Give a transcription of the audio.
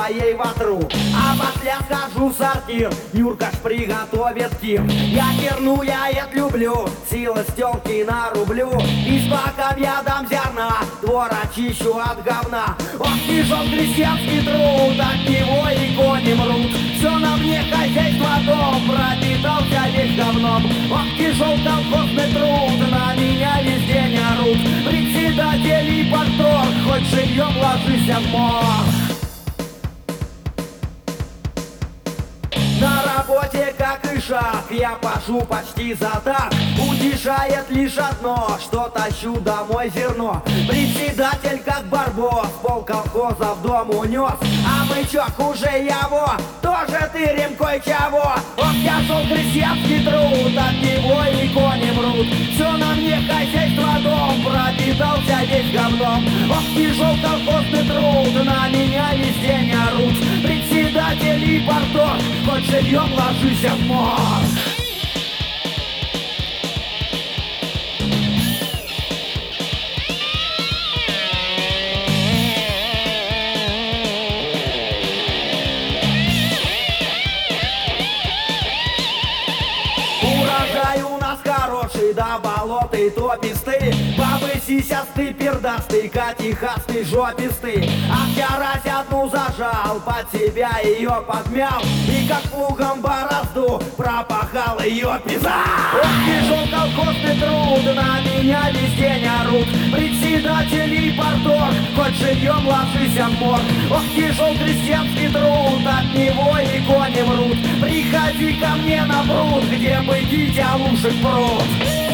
своей ватру. А после схожу в сортир, Юрка ж приготовит тир. Я керну, я это люблю, силы стёлки нарублю. И стаком я дам зерна, двор очищу от говна. Он тяжел крестьянский труд, от него и кони мрут. Все на мне хозяйство дом, пропитался весь говном. Он тяжел колхозный труд, на меня весь день орут. Председатель и порторг, хоть живьем ложись в морг. На работе, как и шаг, я пашу почти за так. Утешает лишь одно, что тащу домой зерно. Председатель, как барбос, пол колхоза в дом унес. А мы чё, хуже его? Тоже тырим кое-чего. Он тяжел крестьянский труд, от него и кони мрут. Все на мне хозяйство дом, пропитался весь говном. Он тяжел колхозный труд, на меня весь день орут. Председатель и порторг, хоть живьем ложись в морг. Урожай у нас хороший, да болоты тописты. Бабы сисястый, пердастый, катихастый, жопистый. А вчерась одну зажал, под себя ее подмял. И как плугом борозду пропахал ее пизда. Ох, тяжел колхозный труд, на меня весь день орут. Председатель и порторг, хоть живьем ложись в морг. Ох, тяжел крестьянский труд, от него и кони мрут. Приходи ко мне на пруд, где бы дитя лучше пруд.